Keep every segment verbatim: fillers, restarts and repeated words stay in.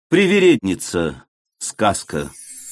Привередница. Сказка.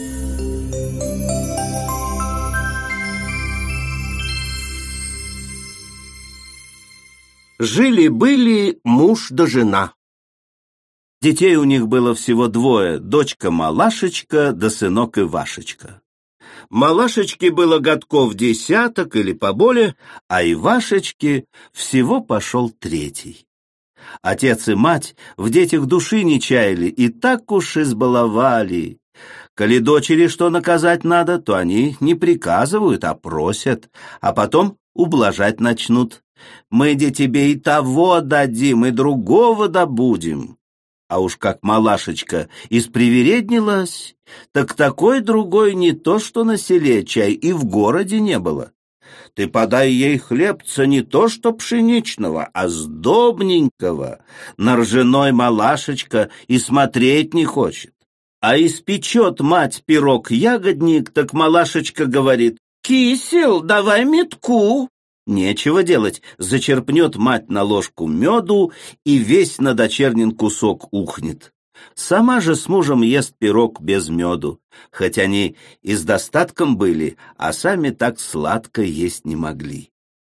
Жили-были муж да жена. Детей у них было всего двое: дочка Малашечка да сынок Ивашечка. Малашечке было годков десяток или поболее, а Ивашечке всего пошел третий. Отец и мать в детях души не чаяли и так уж избаловали. Коли дочери что наказать надо, то они не приказывают, а просят, а потом ублажать начнут. Мы-де тебе и того дадим, и другого добудем. А уж как Малашечка испривереднилась, так такой другой не то что на селе, чай и в городе не было. Ты подай ей хлебца не то что пшеничного, а сдобненького. На ржаной Малашечка и смотреть не хочет. А испечет мать пирог-ягодник, так Малашечка говорит: «Кисел, давай метку». Нечего делать, зачерпнет мать на ложку меду, и весь на дочернин кусок ухнет. Сама же с мужем ест пирог без меду, хоть они и с достатком были, а сами так сладко есть не могли.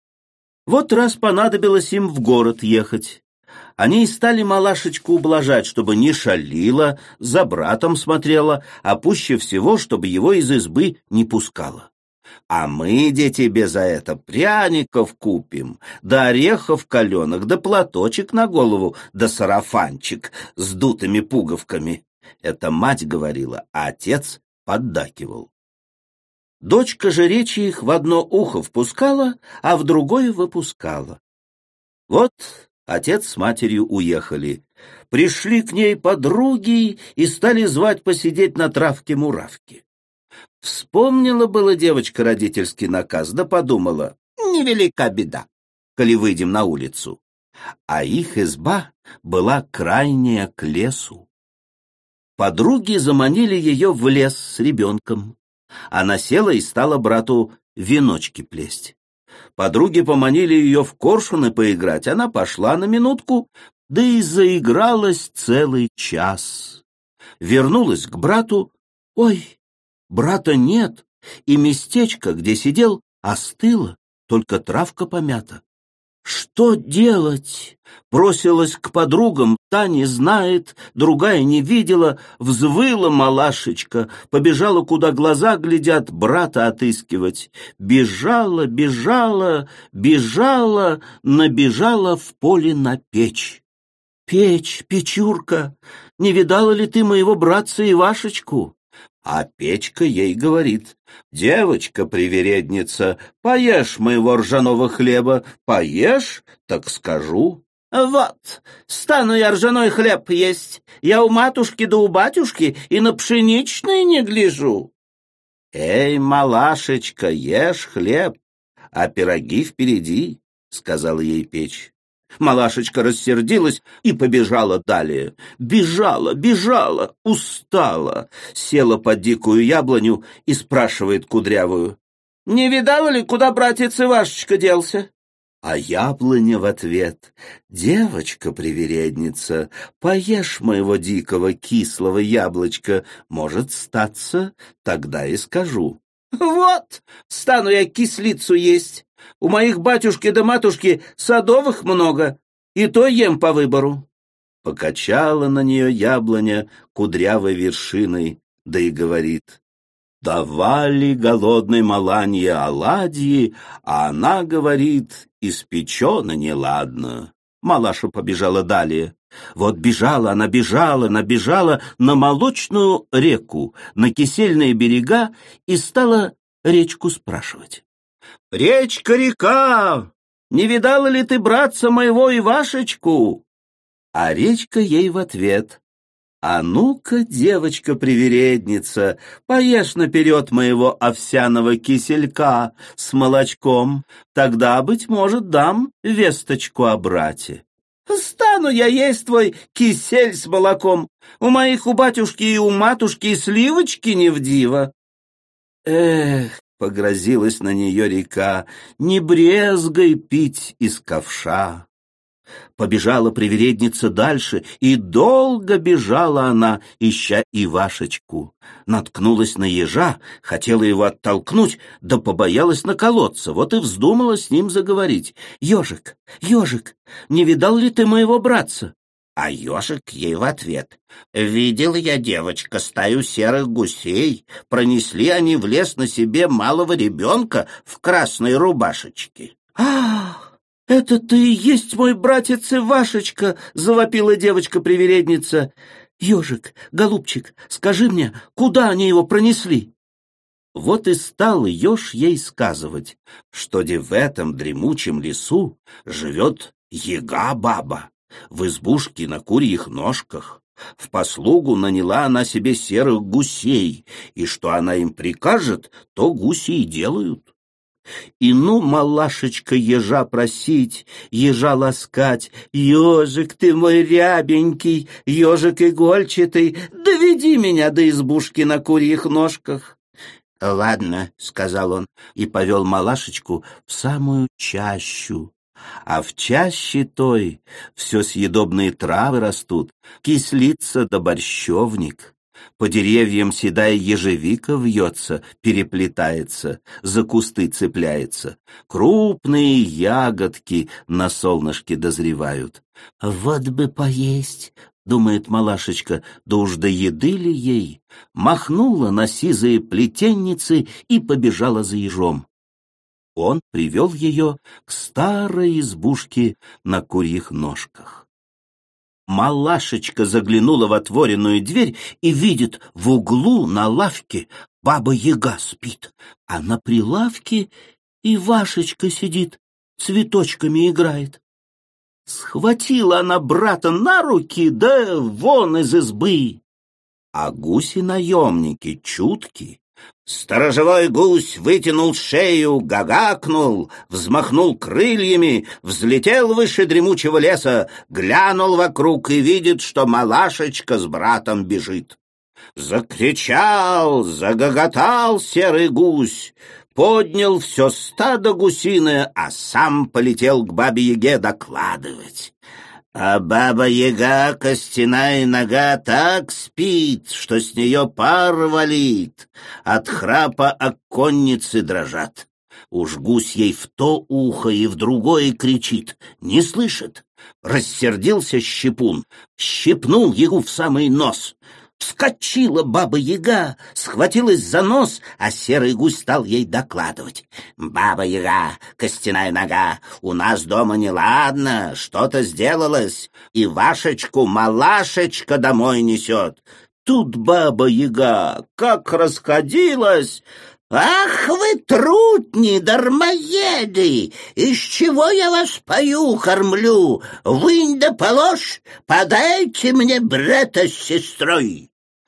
Вот раз понадобилось им в город ехать. Они и стали Малашечку ублажать, чтобы не шалила, за братом смотрела, а пуще всего, чтобы его из избы не пускала. А мы-де тебе за это пряников купим, да орехов каленых, да платочек на голову, да сарафанчик с дутыми пуговками. Это мать говорила, а отец поддакивал. Дочка же речи их в одно ухо впускала, а в другое выпускала. Вот отец с матерью уехали. Пришли к ней подруги и стали звать посидеть на травке-муравке. Вспомнила была девочка родительский наказ, да подумала: невелика беда, коли выйдем на улицу. А их изба была крайняя к лесу. Подруги заманили ее в лес с ребенком. Она села и стала брату веночки плесть. Подруги поманили ее в коршуны поиграть. Она пошла на минутку, да и заигралась целый час. Вернулась к брату. Ой, брата нет, и местечко, где сидел, остыло, только травка помята. Что делать? Бросилась к подругам, та не знает, другая не видела, взвыла Малашечка, побежала, куда глаза глядят, брата отыскивать. Бежала, бежала, бежала, набежала в поле на печь. Печь, Печурка, не видала ли ты моего братца Ивашечку? А Печка ей говорит: девочка-привередница, поешь моего ржаного хлеба, поешь, так скажу. Вот, стану я ржаной хлеб есть, я у матушки да у батюшки и на пшеничный не гляжу. Эй, Малашечка, ешь хлеб, а пироги впереди, сказала ей Печь. Малашечка рассердилась и побежала далее. Бежала, бежала, устала. Села под дикую яблоню и спрашивает кудрявую: «Не видала ли, куда братец Ивашечка делся?» А яблоня в ответ: «Девочка-привередница, поешь моего дикого кислого яблочка, может статься, тогда и скажу». Вот, стану я кислицу есть. У моих батюшки да матушки садовых много, и то ем по выбору. Покачала на нее яблоня кудрявой вершиной, да и говорит: давали голодной Маланье оладьи, а она говорит: испечено неладно. Малаша побежала далее. Вот бежала она, бежала, набежала на молочную реку, на кисельные берега и стала речку спрашивать: «Речка-река, не видала ли ты братца моего Ивашечку?» А речка ей в ответ: «А ну-ка, девочка-привередница, поешь наперед моего овсяного киселька с молочком, тогда, быть может, дам весточку о брате». «Стану я есть твой кисель с молоком, у моих у батюшки и у матушки и сливочки не в диво». Эх, погрозилась на нее река, не брезгай пить из ковша. Побежала привередница дальше, и долго бежала она, ища Ивашечку. Наткнулась на ежа, хотела его оттолкнуть, да побоялась наколоться, вот и вздумала с ним заговорить. «Ежик, ежик, не видал ли ты моего братца?» А ежик ей в ответ: «Видел я, девочка, стаю серых гусей. Пронесли они в лес на себе малого ребенка в красной рубашечке». «Ах, это ты и есть мой братец Ивашечка!» — завопила девочка-привередница. «Ежик, голубчик, скажи мне, куда они его пронесли?» Вот и стал еж ей сказывать, что де в этом дремучем лесу живет яга-баба, в избушке на курьих ножках. В послугу наняла она себе серых гусей, и что она им прикажет, то гуси и делают. И ну, малашечка, ежа просить, ежа ласкать: «Ежик ты мой рябенький, ежик игольчатый, доведи меня до избушки на курьих ножках». «Ладно», — сказал он, и повел малашечку в самую чащу. А в чаще той все съедобные травы растут, кислица да борщевник. По деревьям седая ежевика вьется, переплетается, за кусты цепляется. Крупные ягодки на солнышке дозревают. «Вот бы поесть», — думает малашечка, да уж до еды ли ей? Махнула на сизые плетенницы и побежала за ежом. Он привел ее к старой избушке на курьих ножках. Малашечка заглянула в отворенную дверь и видит, в углу на лавке баба-яга спит, а на прилавке Ивашечка сидит, цветочками играет. Схватила она брата на руки, да вон из избы. А гуси-наемники чутки. Сторожевой гусь вытянул шею, гагакнул, взмахнул крыльями, взлетел выше дремучего леса, глянул вокруг и видит, что малашечка с братом бежит. Закричал, загоготал серый гусь, поднял все стадо гусиное, а сам полетел к бабе-яге докладывать. А баба-яга, костяная нога, так спит, что с нее пар валит, от храпа оконницы дрожат. Уж гусь ей в то ухо и в другое кричит, не слышит. Рассердился щепун, щипнул ягу в самый нос. Вскочила баба-яга, схватилась за нос, а серый гусь стал ей докладывать. «Баба-яга, костяная нога, у нас дома неладно, что-то сделалось, и Вашечку малашечка домой несет». Тут баба-яга как расходилась: «Ах вы, трутни, дармоеды! Из чего я вас пою, кормлю? Вынь да положь, подайте мне брата с сестрой!»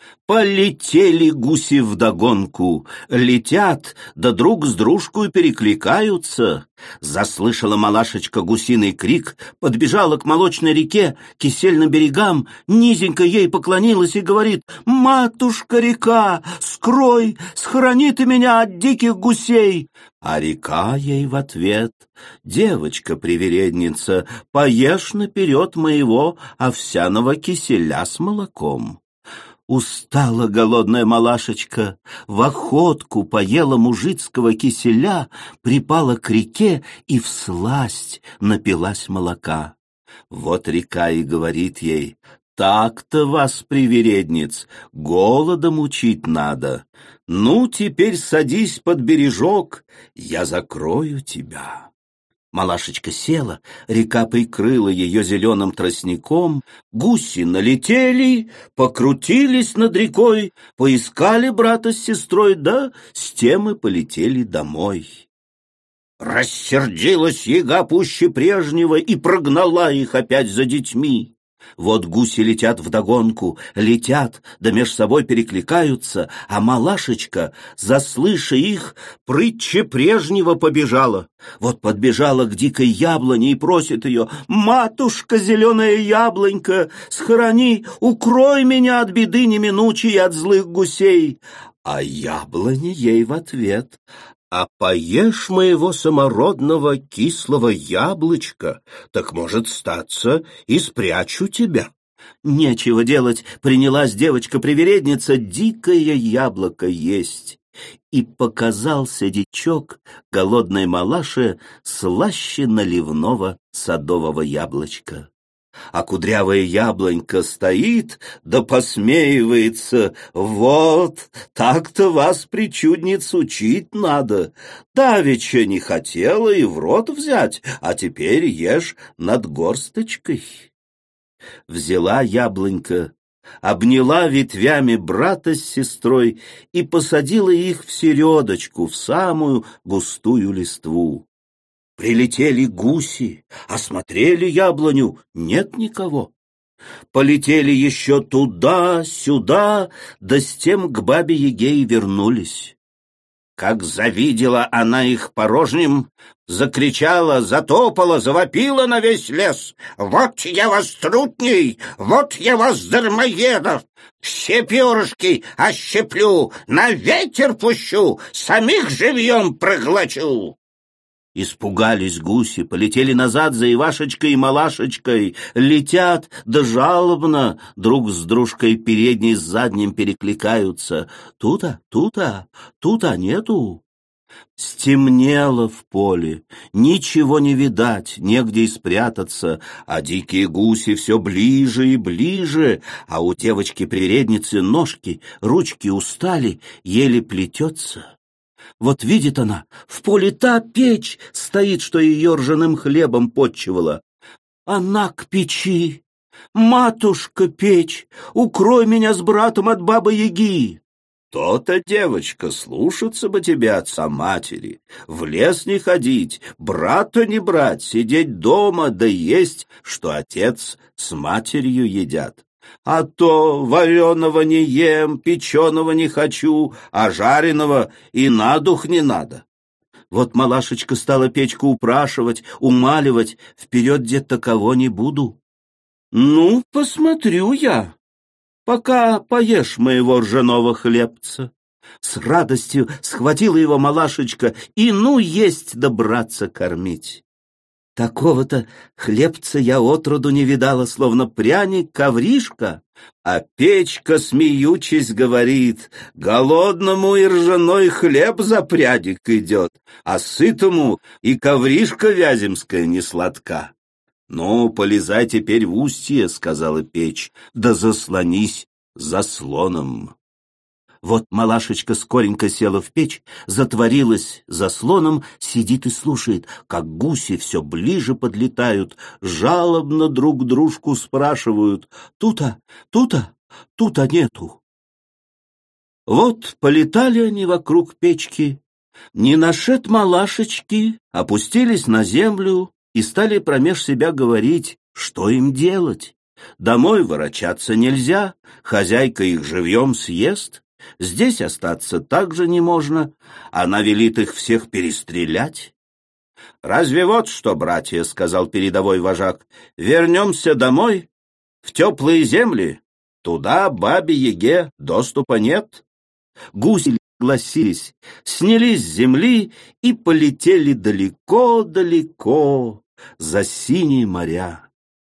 Полетели гуси вдогонку, летят, да друг с дружкой перекликаются. Заслышала малашечка гусиный крик, подбежала к молочной реке, кисельным берегам, низенько ей поклонилась и говорит: «Матушка-река, скрой, схорони ты меня от диких гусей!» А река ей в ответ: «Девочка-привередница, поешь наперед моего овсяного киселя с молоком». Устала голодная малашечка, в охотку поела мужицкого киселя, припала к реке и всласть напилась молока. Вот река и говорит ей: «Так-то вас, привередниц, голодом учить надо. Ну, теперь садись под бережок, я закрою тебя». Малашечка села, река прикрыла ее зеленым тростником, гуси налетели, покрутились над рекой, поискали брата с сестрой, да с тем и полетели домой. Рассердилась яга пуще прежнего и прогнала их опять за детьми. Вот гуси летят вдогонку, летят, да меж собой перекликаются, а малашечка, заслыша их, прытче прежнего побежала. Вот подбежала к дикой яблоне и просит ее: «Матушка, зеленая яблонька, схорони, укрой меня от беды неминучей и от злых гусей». А яблоня ей в ответ: А поешь моего самородного кислого яблочка, так, может, статься, и спрячу тебя. Нечего делать, принялась девочка-привередница дикое яблоко есть. И показался дичок голодной малаше слаще наливного садового яблочка. А кудрявая яблонька стоит, да посмеивается. Вот, так-то вас, причудниц, учить надо. Давеча не хотела и в рот взять, а теперь ешь над горсточкой. Взяла яблонька, обняла ветвями брата с сестрой и посадила их в середочку, в самую густую листву. Прилетели гуси, осмотрели яблоню, нет никого. Полетели еще туда-сюда, да с тем к бабе-яге и вернулись. Как завидела она их порожним, закричала, затопала, завопила на весь лес. «Вот я вас, трутней! Вот я вас, дармоедов! Все перышки ощеплю, на ветер пущу, самих живьем проглочу!» Испугались гуси, полетели назад за Ивашечкой и Малашечкой. Летят, да жалобно, друг с дружкой передний с задним перекликаются. Тута, тута, тута нету. Стемнело в поле, ничего не видать, негде и спрятаться, а дикие гуси все ближе и ближе, а у девочки-привередницы ножки, ручки устали, еле плетется. Вот видит она, в поле та печь стоит, что ее ржаным хлебом потчевала. Она к печи. «Матушка, печь, укрой меня с братом от бабы-яги!» «То-то, девочка, слушаться бы тебе отца-матери, в лес не ходить, брата не брать, сидеть дома да есть, что отец с матерью едят. А то вареного не ем, печеного не хочу, а жареного и на дух не надо». Вот Малашечка стала печку упрашивать, умаливать, вперед где-то кого не буду. «Ну, посмотрю я, пока поешь моего ржаного хлебца». С радостью схватила его Малашечка и ну есть да братца кормить. Такого-то хлебца я отроду не видала, словно пряник ковришка, а печка, смеючись, говорит: голодному и ржаной хлеб за прядик идет, а сытому и ковришка вяземская не сладка. «Ну, полезай теперь в устье», — сказала печь, — «да заслонись заслоном». Вот Малашечка скоренько села в печь, затворилась заслоном, сидит и слушает, как гуси все ближе подлетают, жалобно друг дружку спрашивают: «Тута, тута, тута нету». Вот полетали они вокруг печки, не нашед Малашечки, опустились на землю и стали промеж себя говорить, что им делать. Домой ворочаться нельзя, хозяйка их живьем съест. Здесь остаться также не можно, она велит их всех перестрелять. «Разве вот что, братья, — сказал передовой вожак, — вернемся домой, в теплые земли, туда бабе-яге доступа нет». Гуси согласились, снялись с земли и полетели далеко-далеко за синие моря.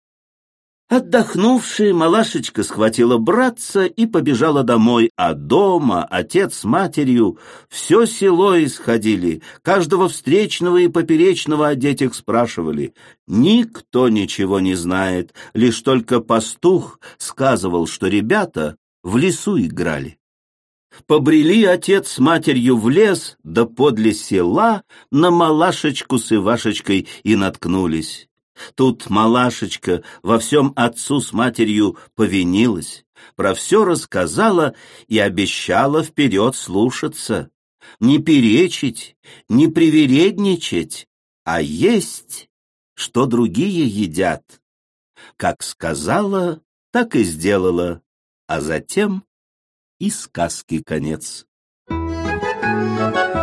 Отдохнувшая Малашечка схватила братца и побежала домой, а дома отец с матерью все село исходили, каждого встречного и поперечного о детях спрашивали. Никто ничего не знает, лишь только пастух сказывал, что ребята в лесу играли. Побрели отец с матерью в лес, да подле села на Малашечку с Ивашечкой и наткнулись. Тут Малашечка во всем отцу с матерью повинилась, про все рассказала и обещала вперед слушаться, не перечить, не привередничать, а есть, что другие едят. Как сказала, так и сделала, а затем и сказки конец. Thank you.